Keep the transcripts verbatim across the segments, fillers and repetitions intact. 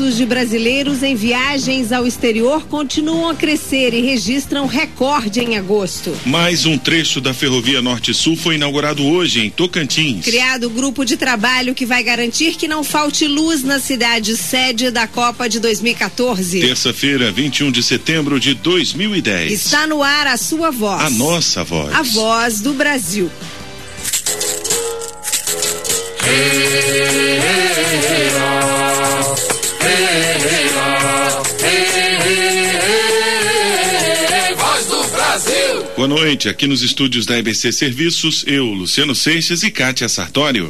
gastos de brasileiros em viagens ao exterior continuam a crescer e registram recorde em agosto. Mais um trecho da Ferrovia Norte-Sul foi inaugurado hoje em Tocantins. Criado grupo de trabalho que vai garantir que não falte luz na cidade sede da Copa de dois mil e quatorze. Terça-feira, vinte e um de setembro de dois mil e dez. Está no ar a sua voz. A nossa voz. A voz do Brasil. Voz do Brasil. Boa noite, aqui nos estúdios da E B C Serviços, eu, Luciano Seixas e Kátia Sartório.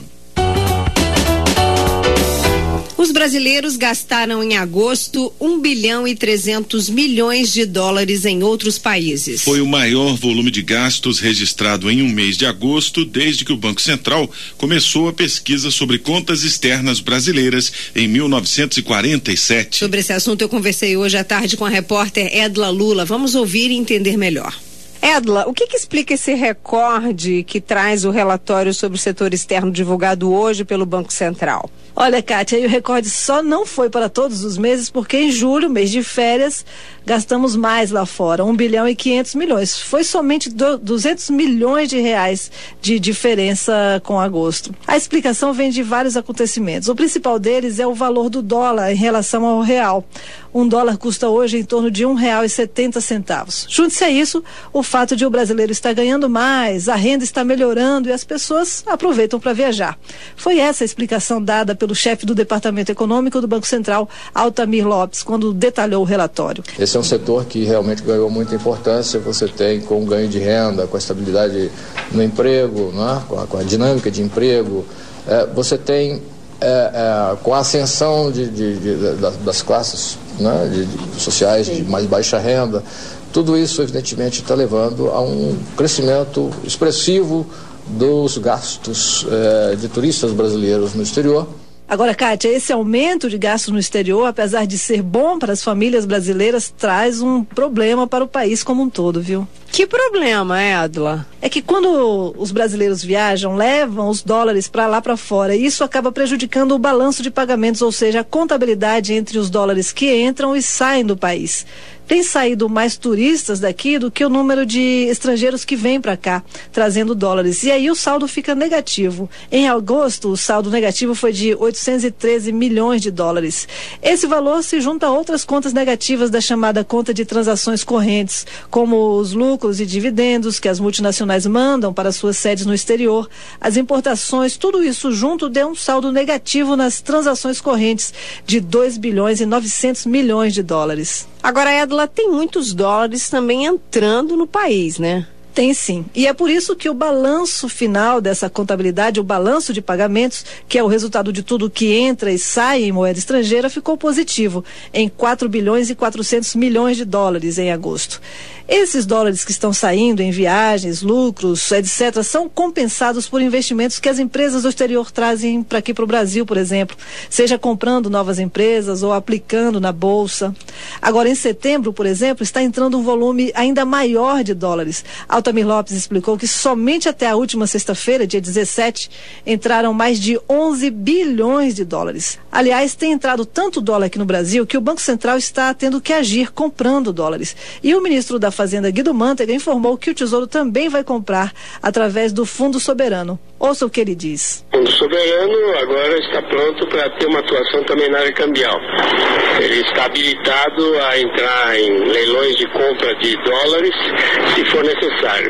Os brasileiros gastaram em agosto um bilhão e trezentos milhões de dólares em outros países. Foi o maior volume de gastos registrado em um mês de agosto desde que o Banco Central começou a pesquisa sobre contas externas brasileiras em mil novecentos e quarenta e sete. Sobre esse assunto eu conversei hoje à tarde com a repórter Edla Lula. Vamos ouvir e entender melhor. Edla, o que que explica esse recorde que traz o relatório sobre o setor externo divulgado hoje pelo Banco Central? Olha, Kátia, e o recorde só não foi para todos os meses, porque em julho, mês de férias, gastamos mais lá fora, um bilhão e quinhentos milhões. Foi somente do, duzentos milhões de reais de diferença com agosto. A explicação vem de vários acontecimentos. O principal deles é o valor do dólar em relação ao real. Um dólar custa hoje em torno de um real e setenta centavos. Junte-se a isso o fato de o brasileiro estar ganhando mais, a renda está melhorando e as pessoas aproveitam para viajar. Foi essa a explicação dada pelo chefe do Departamento Econômico do Banco Central, Altamir Lopes, quando detalhou o relatório. Esse é um setor que realmente ganhou muita importância. Você tem com o ganho de renda, com a estabilidade no emprego, né? com, a, com a dinâmica de emprego, é, você tem é, é, com a ascensão de, de, de, de, das classes né? de, de sociais de mais baixa renda, tudo isso evidentemente está levando a um crescimento expressivo dos gastos é, de turistas brasileiros no exterior. Agora, Kátia, esse aumento de gastos no exterior, apesar de ser bom para as famílias brasileiras, traz um problema para o país como um todo, viu? Que problema, Edla? É que quando os brasileiros viajam, levam os dólares para lá para fora, e isso acaba prejudicando o balanço de pagamentos, ou seja, a contabilidade entre os dólares que entram e saem do país. Tem saído mais turistas daqui do que o número de estrangeiros que vêm para cá, trazendo dólares. E aí o saldo fica negativo. Em agosto, o saldo negativo foi de oitocentos e treze milhões de dólares. Esse valor se junta a outras contas negativas da chamada conta de transações correntes, como os lucros e dividendos que as multinacionais mandam para suas sedes no exterior, as importações, tudo isso junto deu um saldo negativo nas transações correntes de dois bilhões e novecentos milhões de dólares. Agora, Edla, tem muitos dólares também entrando no país, né? Tem sim. E é por isso que o balanço final dessa contabilidade, o balanço de pagamentos, que é o resultado de tudo que entra e sai em moeda estrangeira, ficou positivo, em quatro bilhões e quatrocentos milhões de dólares em agosto. Esses dólares que estão saindo em viagens, lucros, etcétera, são compensados por investimentos que as empresas do exterior trazem para aqui para o Brasil, por exemplo, seja comprando novas empresas ou aplicando na bolsa. Agora, em setembro, por exemplo, está entrando um volume ainda maior de dólares. Altamir Lopes explicou que somente até a última sexta-feira, dia dezessete, entraram mais de onze bilhões de dólares. Aliás, tem entrado tanto dólar aqui no Brasil que o Banco Central está tendo que agir comprando dólares. E o ministro da Fazenda, Guido Mantega, informou que o Tesouro também vai comprar através do Fundo Soberano. Ouça o que ele diz. O Fundo Soberano agora está pronto para ter uma atuação também na área cambial. Ele está habilitado a entrar em leilões de compra de dólares se for necessário.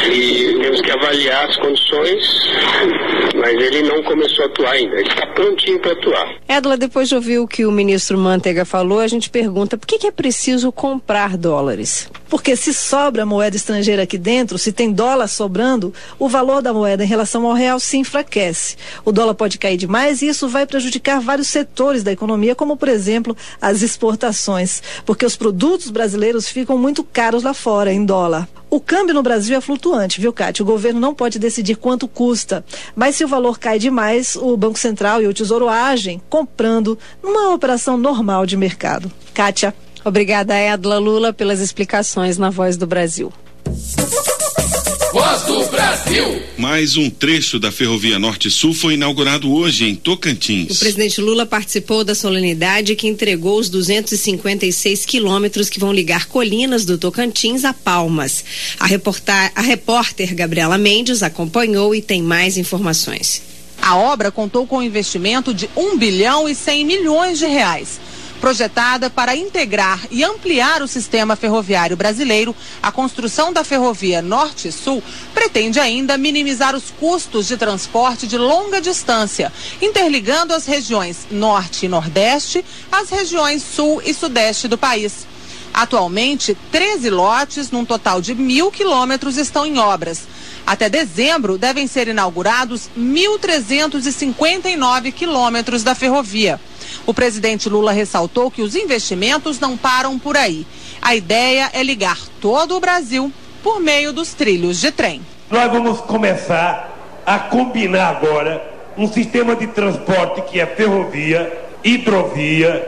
E temos que avaliar as condições, mas ele não começou a atuar ainda. Ele está prontinho para atuar. Edla, depois de ouvir o que o ministro Mantega falou, a gente pergunta por que, que é preciso comprar dólares? Porque se sobra moeda estrangeira aqui dentro, se tem dólar sobrando, o valor da moeda em relação ao real se enfraquece. O dólar pode cair demais e isso vai prejudicar vários setores da economia, como, por exemplo, as exportações, porque os produtos brasileiros ficam muito caros lá fora, em dólar. O câmbio no Brasil é flutuante, viu, Kátia? O governo não pode decidir quanto custa, mas se o valor cai demais, o Banco Central e o Tesouro agem comprando numa operação normal de mercado. Kátia. Obrigada, Edla Lula, pelas explicações na Voz do Brasil. Voz Voz do Brasil. Mais um trecho da Ferrovia Norte-Sul foi inaugurado hoje em Tocantins. O presidente Lula participou da solenidade que entregou os duzentos e cinquenta e seis quilômetros que vão ligar Colinas do Tocantins a Palmas. A, reportar, a repórter Gabriela Mendes acompanhou e tem mais informações. A obra contou com um investimento de um bilhão e cem milhões de reais. Projetada para integrar e ampliar o sistema ferroviário brasileiro, a construção da ferrovia Norte-Sul pretende ainda minimizar os custos de transporte de longa distância, interligando as regiões Norte e Nordeste às regiões Sul e Sudeste do país. Atualmente, treze lotes, num total de mil quilômetros, estão em obras. Até dezembro, devem ser inaugurados mil trezentos e cinquenta e nove quilômetros da ferrovia. O presidente Lula ressaltou que os investimentos não param por aí. A ideia é ligar todo o Brasil por meio dos trilhos de trem. Nós vamos começar a combinar agora um sistema de transporte que é ferrovia, hidrovia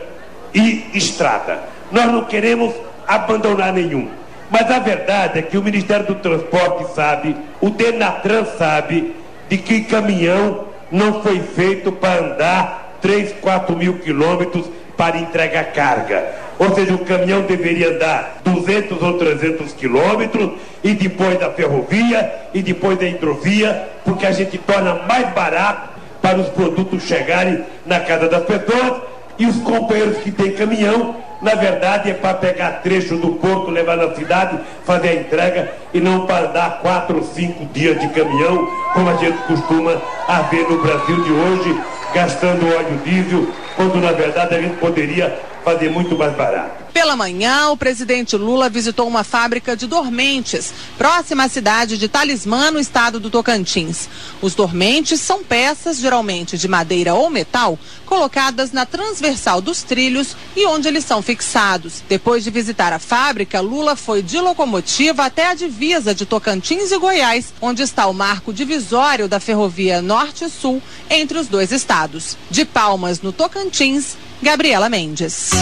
e estrada. Nós não queremos abandonar nenhum. Mas a verdade é que o Ministério do Transporte sabe, o Denatran sabe, de que caminhão não foi feito para andar três, quatro mil quilômetros para entregar carga. Ou seja, o caminhão deveria andar duzentos ou trezentos quilômetros e depois da ferrovia e depois da hidrovia, porque a gente torna mais barato para os produtos chegarem na casa das pessoas. E os companheiros que têm caminhão, na verdade, é para pegar trecho do porto, levar na cidade, fazer a entrega e não para andar quatro ou cinco dias de caminhão, como a gente costuma haver no Brasil de hoje, gastando óleo diesel, quando na verdade a gente poderia fazer muito mais barato. Pela manhã, o presidente Lula visitou uma fábrica de dormentes, próxima à cidade de Talismã, no estado do Tocantins. Os dormentes são peças, geralmente de madeira ou metal, colocadas na transversal dos trilhos e onde eles são fixados. Depois de visitar a fábrica, Lula foi de locomotiva até a divisa de Tocantins e Goiás, onde está o marco divisório da ferrovia Norte-Sul entre os dois estados. De Palmas, no Tocantins, Gabriela Mendes.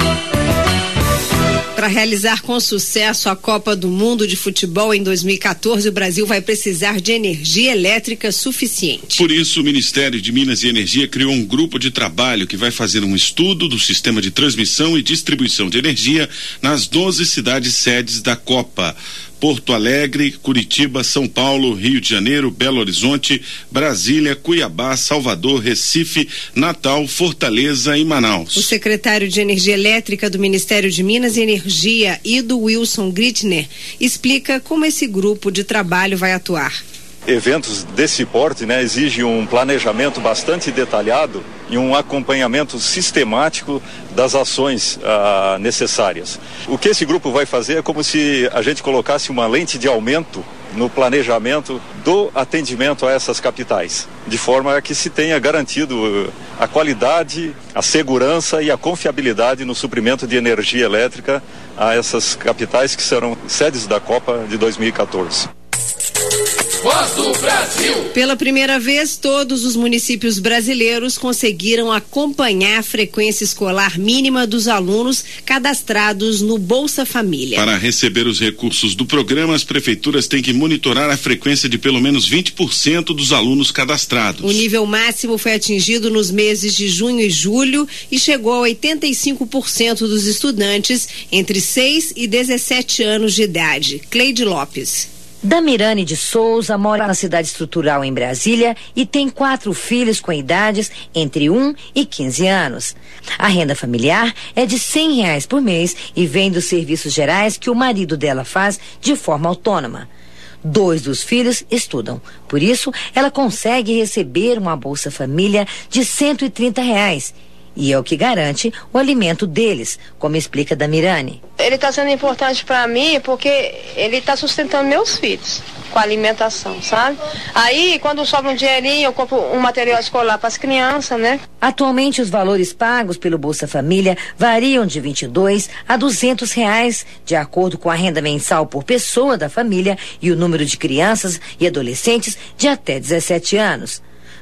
Para realizar com sucesso a Copa do Mundo de Futebol em dois mil e quatorze, o Brasil vai precisar de energia elétrica suficiente. Por isso, o Ministério de Minas e Energia criou um grupo de trabalho que vai fazer um estudo do sistema de transmissão e distribuição de energia nas doze cidades sedes da Copa: Porto Alegre, Curitiba, São Paulo, Rio de Janeiro, Belo Horizonte, Brasília, Cuiabá, Salvador, Recife, Natal, Fortaleza e Manaus. O secretário de Energia Elétrica do Ministério de Minas e Energia, Ido Wilson Gritner, explica como esse grupo de trabalho vai atuar. Eventos desse porte, né, exigem um planejamento bastante detalhado e um acompanhamento sistemático das ações ah, necessárias. O que esse grupo vai fazer é como se a gente colocasse uma lente de aumento no planejamento do atendimento a essas capitais, de forma que se tenha garantido a qualidade, a segurança e a confiabilidade no suprimento de energia elétrica a essas capitais que serão sedes da Copa de dois mil e quatorze. Voz do Brasil. Pela primeira vez, todos os municípios brasileiros conseguiram acompanhar a frequência escolar mínima dos alunos cadastrados no Bolsa Família. Para receber os recursos do programa, as prefeituras têm que monitorar a frequência de pelo menos vinte por cento dos alunos cadastrados. O nível máximo foi atingido nos meses de junho e julho e chegou a oitenta e cinco por cento dos estudantes entre seis e dezessete anos de idade. Cleide Lopes. Damirane de Souza mora na cidade estrutural em Brasília e tem quatro filhos com idades entre um e quinze anos. A renda familiar é de cem reais por mês e vem dos serviços gerais que o marido dela faz de forma autônoma. Dois dos filhos estudam, por isso ela consegue receber uma Bolsa Família de cento e trinta reais. E é o que garante o alimento deles, como explica Damirane. Ele está sendo importante para mim porque ele está sustentando meus filhos com a alimentação, sabe? Aí, quando sobra um dinheirinho, eu compro um material escolar para as crianças, né? Atualmente, os valores pagos pelo Bolsa Família variam de vinte e dois a duzentos reais, de acordo com a renda mensal por pessoa da família e o número de crianças e adolescentes de até dezessete anos.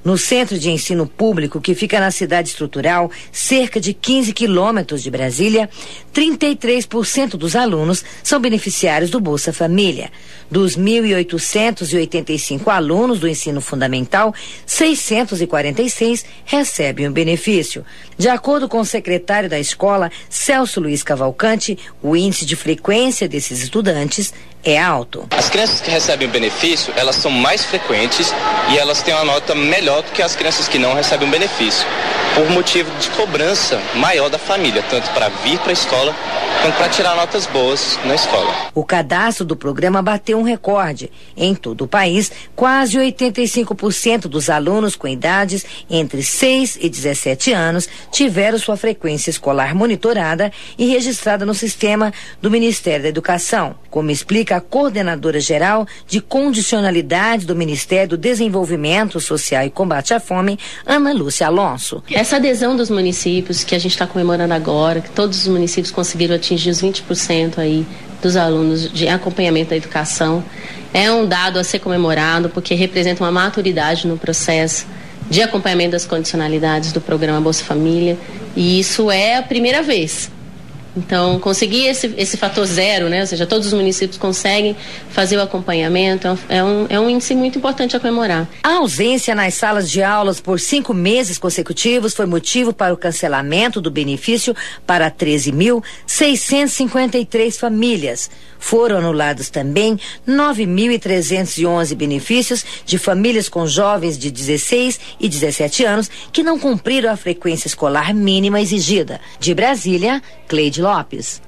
No Centro de Ensino Público, que fica na cidade estrutural, cerca de quinze quilômetros de Brasília, trinta e três por cento dos alunos são beneficiários do Bolsa Família. Dos mil oitocentos e oitenta e cinco alunos do ensino fundamental, seiscentos e quarenta e seis recebem o benefício. De acordo com o secretário da escola, Celso Luiz Cavalcante, o índice de frequência desses estudantes é alto. As crianças que recebem o benefício, elas são mais frequentes e elas têm uma nota melhor do que as crianças que não recebem o benefício, por motivo de cobrança maior da família, tanto para vir para a escola quanto para tirar notas boas na escola. O cadastro do programa bateu um recorde. Em todo o país, quase oitenta e cinco por cento dos alunos com idades entre seis e dezessete anos tiveram sua frequência escolar monitorada e registrada no sistema do Ministério da Educação, como explica a coordenadora geral de condicionalidade do Ministério do Desenvolvimento Social e Combate à Fome, Ana Lúcia Alonso. Essa adesão dos municípios que a gente está comemorando agora, que todos os municípios conseguiram atingir os vinte por cento aí dos alunos de acompanhamento da educação, é um dado a ser comemorado porque representa uma maturidade no processo de acompanhamento das condicionalidades do programa Bolsa Família, e isso é a primeira vez. Então, conseguir esse, esse fator zero, né? Ou seja, todos os municípios conseguem fazer o acompanhamento, é um, é um índice muito importante a comemorar. A ausência nas salas de aulas por cinco meses consecutivos foi motivo para o cancelamento do benefício para treze mil seiscentos e cinquenta e três famílias. Foram anulados também nove mil e trezentos e onze benefícios de famílias com jovens de dezesseis e dezessete anos que não cumpriram a frequência escolar mínima exigida. De Brasília, Cleide Lopes.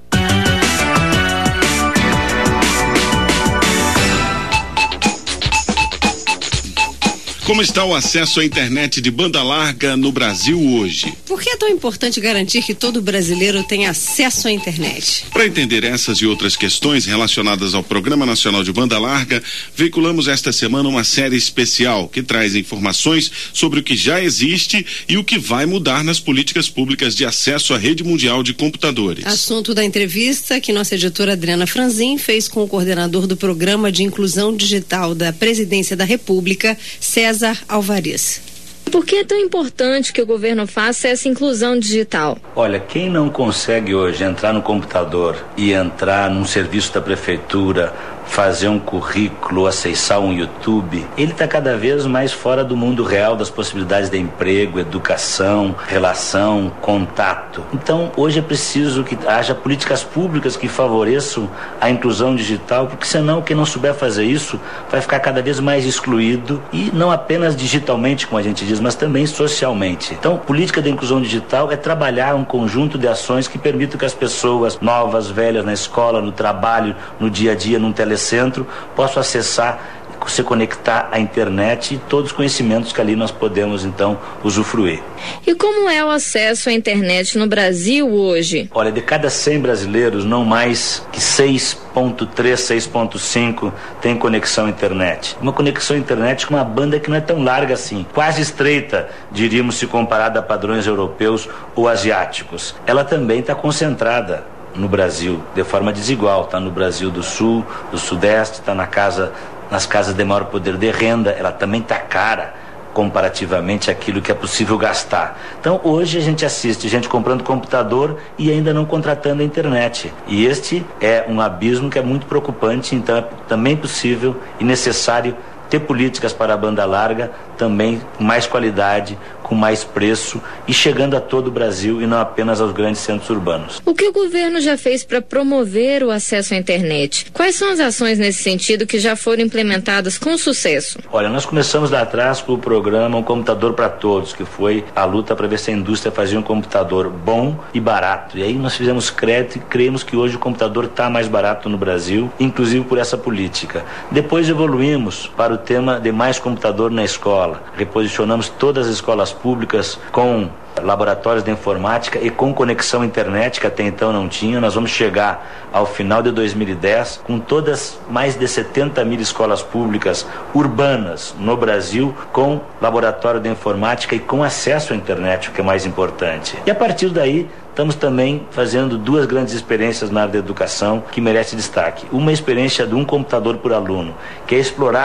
Como está o acesso à internet de banda larga no Brasil hoje? Por que é tão importante garantir que todo brasileiro tenha acesso à internet? Para entender essas e outras questões relacionadas ao Programa Nacional de Banda Larga, veiculamos esta semana uma série especial que traz informações sobre o que já existe e o que vai mudar nas políticas públicas de acesso à rede mundial de computadores. Assunto da entrevista que nossa editora Adriana Franzin fez com o coordenador do Programa de Inclusão Digital da Presidência da República, César Alvarez. Por que é tão importante que o governo faça essa inclusão digital? Olha, quem não consegue hoje entrar no computador e entrar num serviço da prefeitura, fazer um currículo, acessar um YouTube, ele está cada vez mais fora do mundo real das possibilidades de emprego, educação, relação, contato. Então, hoje é preciso que haja políticas públicas que favoreçam a inclusão digital, porque senão quem não souber fazer isso vai ficar cada vez mais excluído, e não apenas digitalmente, como a gente diz, mas também socialmente. Então, política de inclusão digital é trabalhar um conjunto de ações que permitam que as pessoas novas, velhas, na escola, no trabalho, no dia a dia, num telecentro, possam acessar, se conectar à internet e todos os conhecimentos que ali nós podemos, então, usufruir. E como é o acesso à internet no Brasil hoje? Olha, de cada cem brasileiros, não mais que seis ponto três, seis ponto cinco tem conexão à internet. Uma conexão à internet com uma banda que não é tão larga assim, quase estreita, diríamos, se comparada a padrões europeus ou asiáticos. Ela também está concentrada no Brasil, de forma desigual. Está no Brasil do Sul, do Sudeste, está na casa, nas casas de maior poder de renda. Ela também está cara comparativamente àquilo que é possível gastar. Então, hoje a gente assiste gente comprando computador e ainda não contratando a internet. E este é um abismo que é muito preocupante. Então, é também possível e necessário ter políticas para a banda larga, também com mais qualidade, com mais preço e chegando a todo o Brasil e não apenas aos grandes centros urbanos. O que o governo já fez para promover o acesso à internet? Quais são as ações nesse sentido que já foram implementadas com sucesso? Olha, nós começamos lá atrás com o programa Um Computador para Todos, que foi a luta para ver se a indústria fazia um computador bom e barato. E aí nós fizemos crédito e cremos que hoje o computador está mais barato no Brasil, inclusive por essa política. Depois evoluímos para o tema de mais computador na escola. Reposicionamos todas as escolas públicas com laboratórios de informática e com conexão à internet, que até então não tinha. Nós vamos chegar ao final de dois mil e dez com todas mais de setenta mil escolas públicas urbanas no Brasil com laboratório de informática e com acesso à internet, o que é mais importante. E a partir daí estamos também fazendo duas grandes experiências na área da educação que merece destaque. Uma experiência de um computador por aluno, que é explorar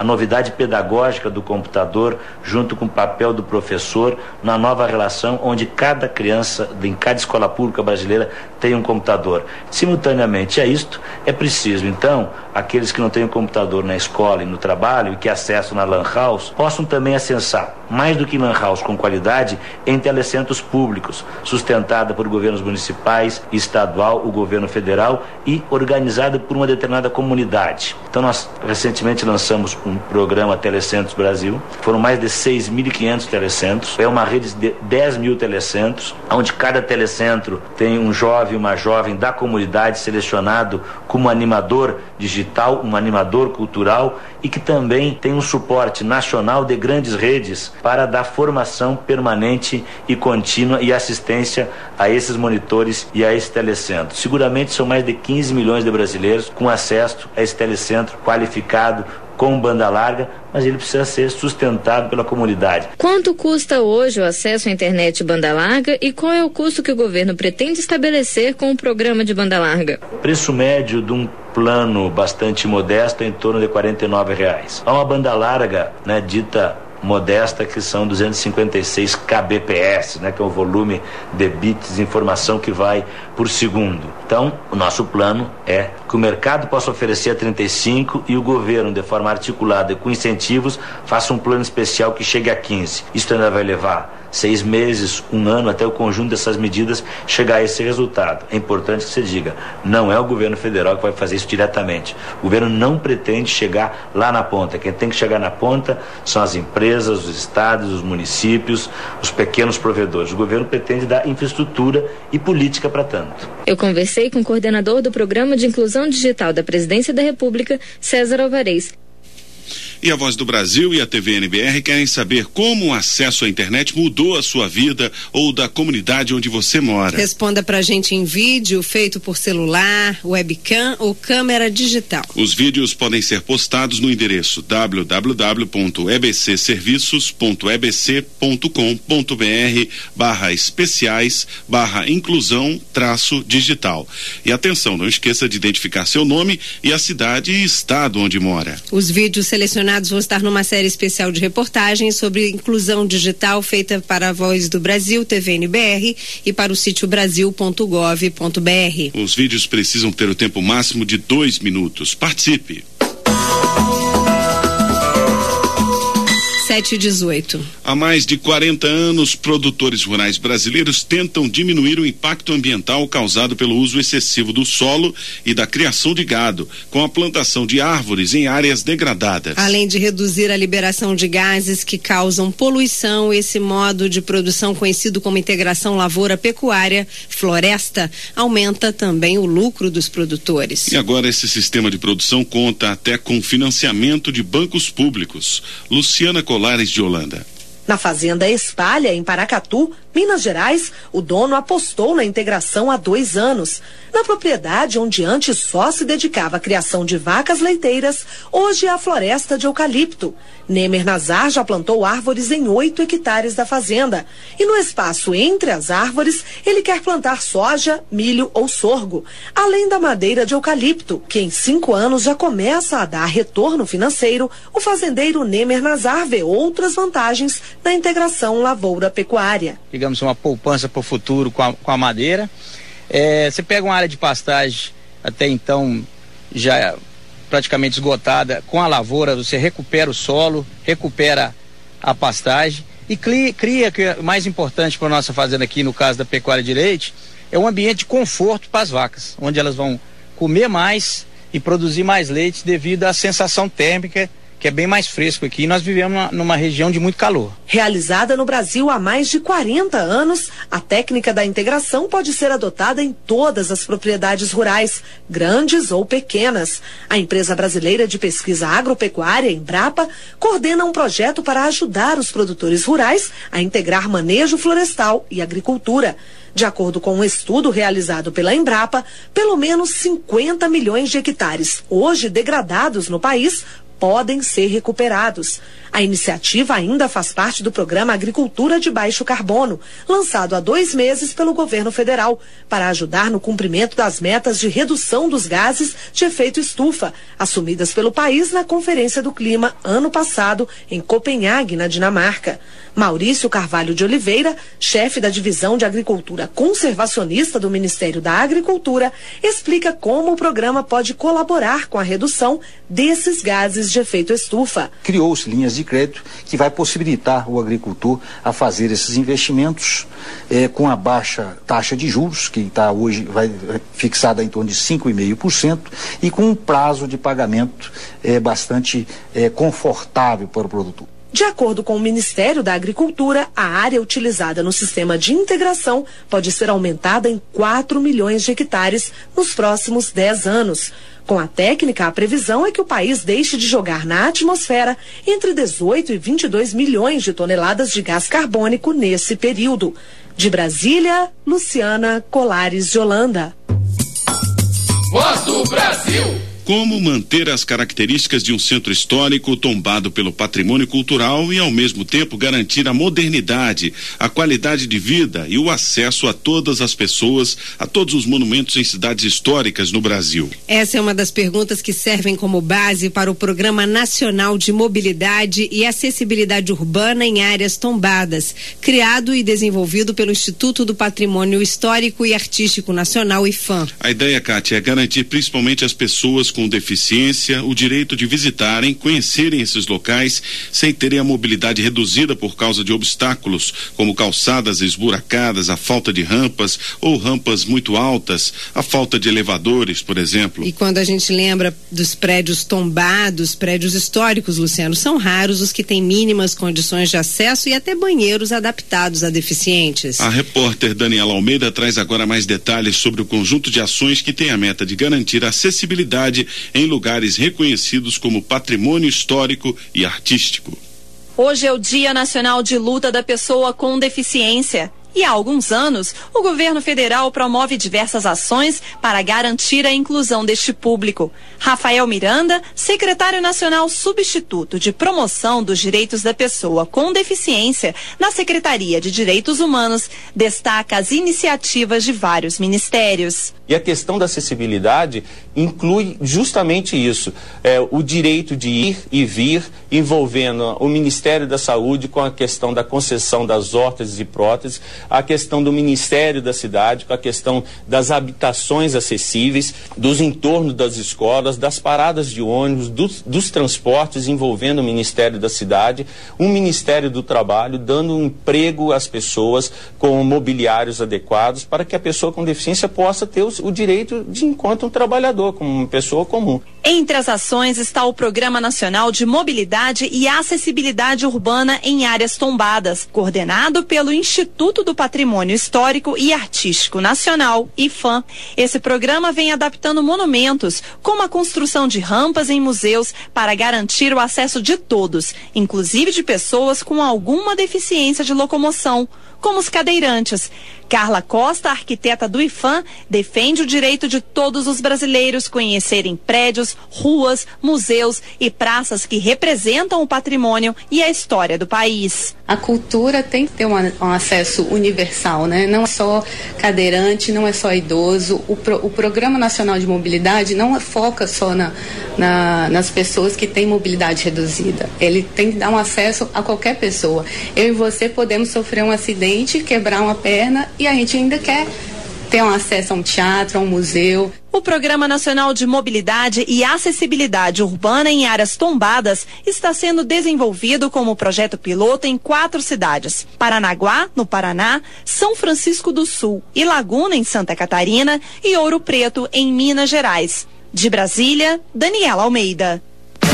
a novidade pedagógica do computador junto com o papel do professor na nova relação onde cada criança em cada escola pública brasileira tem um computador. Simultaneamente a isto, é preciso, então, aqueles que não têm um computador na escola e no trabalho e que acessam na Lan House, possam também acessar, mais do que Lan House com qualidade, em telecentros públicos, sustentada por governos municipais, estadual, o governo federal e organizada por uma determinada comunidade. Então nós recentemente lançamos um programa Telecentros Brasil, foram mais de seis mil e quinhentos telecentros, é uma rede de dez mil telecentros, onde cada telecentro tem um jovem, uma jovem da comunidade selecionado como animador digital, um animador cultural e que também tem um suporte nacional de grandes redes para dar formação permanente e contínua e assistência a esses monitores e a esse telecentro. Seguramente são mais de quinze milhões de brasileiros com acesso a esse telecentro qualificado com banda larga, mas ele precisa ser sustentado pela comunidade. Quanto custa hoje o acesso à internet banda larga e qual é o custo que o governo pretende estabelecer com o programa de banda larga? Preço médio de um plano bastante modesto é em torno de quarenta e nove reais. Há uma banda larga, né, dita modesta, que são duzentos e cinquenta e seis kbps, né, que é o volume de bits de informação que vai por segundo. Então, o nosso plano é que o mercado possa oferecer a trinta e cinco e o governo, de forma articulada e com incentivos, faça um plano especial que chegue a quinze. Isso ainda vai levar seis meses, um ano, até o conjunto dessas medidas chegar a esse resultado. É importante que você diga, não é o governo federal que vai fazer isso diretamente. O governo não pretende chegar lá na ponta. Quem tem que chegar na ponta são as empresas, os estados, os municípios, os pequenos provedores. O governo pretende dar infraestrutura e política para tanto. Eu conversei com o coordenador do Programa de Inclusão Digital da Presidência da República, César Alvarez. E a Voz do Brasil e a T V N B R querem saber como o acesso à internet mudou a sua vida ou da comunidade onde você mora. Responda pra gente em vídeo feito por celular, webcam ou câmera digital. Os vídeos podem ser postados no endereço w w w ponto e b c serviços ponto e b c ponto com ponto b r barra especiais barra inclusão traço digital. E atenção, não esqueça de identificar seu nome e a cidade e estado onde mora. Os vídeos selecionados vão estar numa série especial de reportagens sobre inclusão digital feita para a Voz do Brasil, T V N B R e para o sítio brasil ponto gov ponto b r. Os vídeos precisam ter o tempo máximo de dois minutos. Participe! sete e dezoito. Há mais de quarenta anos, produtores rurais brasileiros tentam diminuir o impacto ambiental causado pelo uso excessivo do solo e da criação de gado, com a plantação de árvores em áreas degradadas. Além de reduzir a liberação de gases que causam poluição, esse modo de produção conhecido como integração lavoura-pecuária, floresta, aumenta também o lucro dos produtores. E agora esse sistema de produção conta até com financiamento de bancos públicos. Luciana Colares de Holanda. Na fazenda Espalha, em Paracatu, Minas Gerais, o dono apostou na integração há dois anos. Na propriedade onde antes só se dedicava à criação de vacas leiteiras, hoje é a floresta de eucalipto. Nemer Nazar já plantou árvores em oito hectares da fazenda. E no espaço entre as árvores, ele quer plantar soja, milho ou sorgo, além da madeira de eucalipto, que em cinco anos já começa a dar retorno financeiro. O fazendeiro Nemer Nazar vê outras vantagens na integração lavoura-pecuária. Digamos, uma poupança para o futuro com a, com a madeira. É, você pega uma área de pastagem até então já praticamente esgotada, com a lavoura você recupera o solo, recupera a pastagem e cria, cria que é o mais importante para a nossa fazenda aqui, no caso da pecuária de leite, é um ambiente de conforto para as vacas, onde elas vão comer mais e produzir mais leite devido à sensação térmica, que é bem mais fresco aqui. Nós vivemos numa, numa região de muito calor. Realizada no Brasil há mais de quarenta anos, a técnica da integração pode ser adotada em todas as propriedades rurais, grandes ou pequenas. A empresa brasileira de pesquisa agropecuária, Embrapa, coordena um projeto para ajudar os produtores rurais a integrar manejo florestal e agricultura. De acordo com um estudo realizado pela Embrapa, pelo menos cinquenta milhões de hectares, hoje degradados no país, podem ser recuperados. A iniciativa ainda faz parte do programa Agricultura de Baixo Carbono, lançado há dois meses pelo governo federal, para ajudar no cumprimento das metas de redução dos gases de efeito estufa, assumidas pelo país na Conferência do Clima ano passado, em Copenhague, na Dinamarca. Maurício Carvalho de Oliveira, chefe da Divisão de Agricultura Conservacionista do Ministério da Agricultura, explica como o programa pode colaborar com a redução desses gases de efeito estufa. Criou-se linhas de crédito que vai possibilitar o agricultor a fazer esses investimentos eh, com a baixa taxa de juros, que está hoje vai, fixada em torno de cinco vírgula cinco por cento, e com um prazo de pagamento eh, bastante eh, confortável para o produtor. De acordo com o Ministério da Agricultura, a área utilizada no sistema de integração pode ser aumentada em quatro milhões de hectares nos próximos dez anos. Com a técnica, a previsão é que o país deixe de jogar na atmosfera entre dezoito e vinte e dois milhões de toneladas de gás carbônico nesse período. De Brasília, Luciana Colares de Holanda. Voz do Brasil. Como manter as características de um centro histórico tombado pelo patrimônio cultural e, ao mesmo tempo, garantir a modernidade, a qualidade de vida e o acesso a todas as pessoas, a todos os monumentos em cidades históricas no Brasil? Essa é uma das perguntas que servem como base para o Programa Nacional de Mobilidade e Acessibilidade Urbana em Áreas Tombadas, criado e desenvolvido pelo Instituto do Patrimônio Histórico e Artístico Nacional, IFAM. A ideia, Kátia, é garantir principalmente às pessoas com deficiência o direito de visitarem, conhecerem esses locais sem terem a mobilidade reduzida por causa de obstáculos como calçadas esburacadas, a falta de rampas ou rampas muito altas, a falta de elevadores, por exemplo. E quando a gente lembra dos prédios tombados, prédios históricos, Luciano, são raros os que têm mínimas condições de acesso e até banheiros adaptados a deficientes. A repórter Daniela Almeida traz agora mais detalhes sobre o conjunto de ações que tem a meta de garantir a acessibilidade em lugares reconhecidos como patrimônio histórico e artístico. Hoje é o Dia Nacional de Luta da Pessoa com Deficiência. E há alguns anos, o governo federal promove diversas ações para garantir a inclusão deste público. Rafael Miranda, secretário nacional substituto de promoção dos direitos da pessoa com deficiência na Secretaria de Direitos Humanos, destaca as iniciativas de vários ministérios. E a questão da acessibilidade inclui justamente isso, é, o direito de ir e vir, envolvendo o Ministério da Saúde com a questão da concessão das órteses e próteses, a questão do Ministério da Cidade, com a questão das habitações acessíveis, dos entornos das escolas, das paradas de ônibus, dos, dos transportes, envolvendo o Ministério da Cidade, o Ministério do Trabalho, dando um emprego às pessoas com mobiliários adequados para que a pessoa com deficiência possa ter o, o direito de enquanto um trabalhador, como uma pessoa comum. Entre as ações está o Programa Nacional de Mobilidade e Acessibilidade Urbana em Áreas Tombadas, coordenado pelo Instituto do Patrimônio Histórico e Artístico Nacional, IFAM. Esse programa vem adaptando monumentos, como a construção de rampas em museus, para garantir o acesso de todos, inclusive de pessoas com alguma deficiência de locomoção, como os cadeirantes. Carla Costa, arquiteta do IFAM, defende o direito de todos os brasileiros conhecerem prédios, ruas, museus e praças que representam o patrimônio e a história do país. A cultura tem que ter um, um acesso universal, né? Não é só cadeirante, não é só idoso. O, pro, o Programa Nacional de Mobilidade não foca só na, na, nas pessoas que têm mobilidade reduzida. Ele tem que dar um acesso a qualquer pessoa. Eu e você podemos sofrer um acidente, quebrar uma perna e a gente ainda quer ter um acesso a um teatro, a um museu. O Programa Nacional de Mobilidade e Acessibilidade Urbana em Áreas Tombadas está sendo desenvolvido como projeto piloto em quatro cidades: Paranaguá, no Paraná, São Francisco do Sul e Laguna, em Santa Catarina, e Ouro Preto, em Minas Gerais. De Brasília, Daniela Almeida.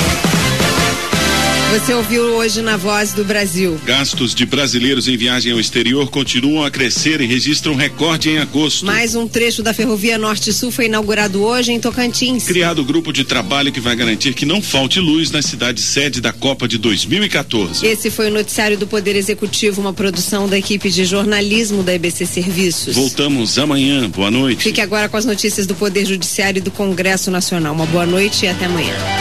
Você ouviu hoje na Voz do Brasil. Gastos de brasileiros em viagem ao exterior continuam a crescer e registram recorde em agosto. Mais um trecho da Ferrovia Norte-Sul foi inaugurado hoje em Tocantins. Criado o grupo de trabalho que vai garantir que não falte luz na cidade sede da Copa de dois mil e quatorze. Esse foi o noticiário do Poder Executivo, uma produção da equipe de jornalismo da E B C Serviços. Voltamos amanhã. Boa noite. Fique agora com as notícias do Poder Judiciário e do Congresso Nacional. Uma boa noite e até amanhã.